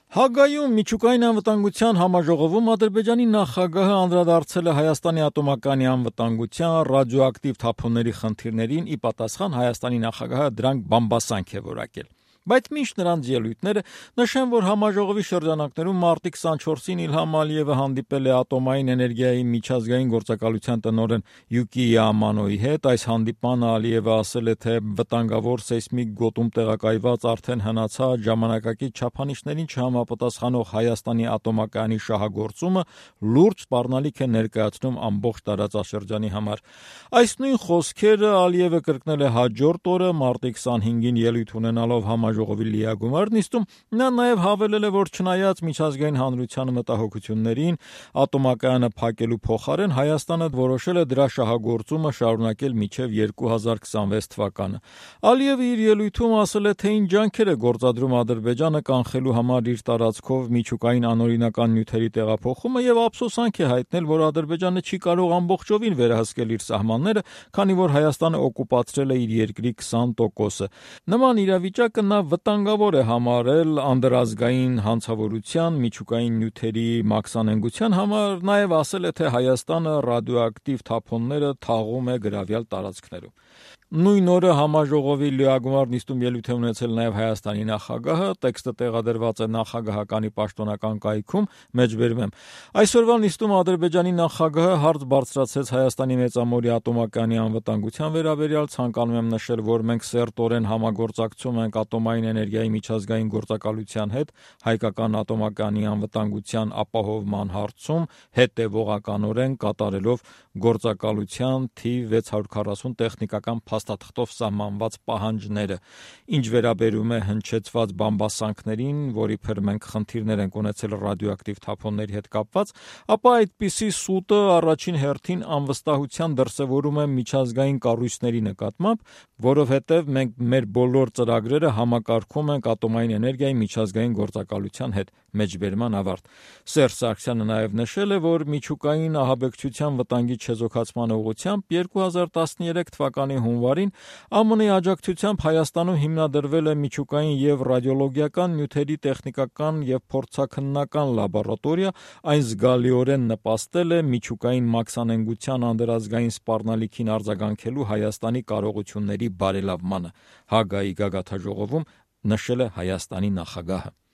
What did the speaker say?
Հագայում միջուկային անվտանգության համաժողովում Ադրբեջանի նախագահը անդրադարձել է Հայաստանի ատոմականի անվտանգության, ռադիոակտիվ թափոնների խնդիրներին, ի պատասխան Հայաստանի նախագահը դրանք բամբասանք է որակել։ Բայց մինչ նրանց ելույթները նշեմ, որ համաժողովի շրջանակներում մարտի 24-ին Իլհամ Ալիևը հանդիպել է ատոմային էներգիայի միջազգային գործակալության տնօրեն Յուկիյա Ամանոյի հետ։ Այս հանդիպմանը Ալիևը ասել է, թե վտանգավոր սեյսմիկ գոտում տեղակայված արդեն հնացած ժամանակակից չափանիշներին չհամապատասխանող Հայաստանի ատոմակայանի շահագործումը լուրջ սպառնալիք է ներկայացնում ամբողջ տարածաշրջանի համար։ Այս նույն խոսքերը Ալիևը կրկնել է հաջորդ օրը մարտի 25-ին ելույթ ունենալով համաժողովի լիագումար նիստում։ Նա նաև հավելել է, որ չնայած միջազգային հանրության մտահոգություններին ատոմակայանը փակելու փոխարեն Հայաստանը որոշել է դրա շահագործումը շարունակել մինչև 2026 թվականը։ Ալիևը իր ելույթում ասել է, թե ինչ ջանքեր է գործադրում Ադրբեջանը կանխելու համար իր տարածքով միջուկային անօրինական նյութերի տեղափոխումը եւ ափսոսանք է հայտնել, որ Ադրբեջանը չի կարող ամբողջովին վերահսկել իր սահմանները, քանի որ Հայաստանը օկուպացրել է իր երկրի 20%-ը։ Նման իրավիճակը նա վտանգավոր է համարել անդրազգային հանցավորության, միջուկային նյութերի մաքսանենգության համար, նաև ասել է, թե Հայաստանը ռադիոակտիվ թափոնները թաղում է գրավյալ տարածքներում։ Նույն օրը համաժողովի լիագումար նիստում ելույթ է ունեցել նաև Հայաստանի նախագահը, տեքստը տեղադրված է նախագահականի պաշտոնական կայքում, մեջբերում եմ։ Այսօրվա նիստում Ադրբեջանի նախագահը հարց բարձրացրեց Հայաստանի մեծամորի ատոմակայանի անվտանգության վերաբերյալ, ցանկանում եմ նշել, որ մենք սերտորեն համագործակցում ենք ատոմային էներգիայի միջազգային գործակալության հետ հայկական ատոմակայանի անվտանգության ապահովման հարցում, հետևողականորեն կատարելով գործակալության թիվ 640 տեխնիկական փաստաթղթով սահմանված պահանջները։ Ինչ վերաբերում է հնչեցված բամբասանքներին, որ իբր մենք խնդիրներ ենք ունեցել ռադիոակտիվ թափոնների հետ կապված, ապա այդպիսի սուտը առաջին հերթին անվստահության դրսևորում է միջազգային կառույցների նկատմամբ, որովհետև մենք մեր բոլոր ծրագրերը համակարգում ենք ատոմային էներգիայի միջազգային գործակալության հետ, մեջբերման ավարտ։ Սերժ Սարգսյանը նաև նշել է, որ միջուկային ահաբեկչության վտանգի չեզոքացման ուղղությամբ 2013 թվականի հունվարին ԱՄՆ-ի աջակցությամբ Հայաստանում հիմնադրվել է միջուկային եւ ռադիոլոգիական նյութերի տեխնիկական եւ փորձաքննական լաբորատորիա, այն զգալիորեն նպաստել է միջուկային մաքսանենգության անդրազգային սպառնալիքին արձագանքելու Հայաստանի կարողությունների բարելավմանը, Հագայի գագաթնաժողովում նշել է Հայաստանի նախագահը։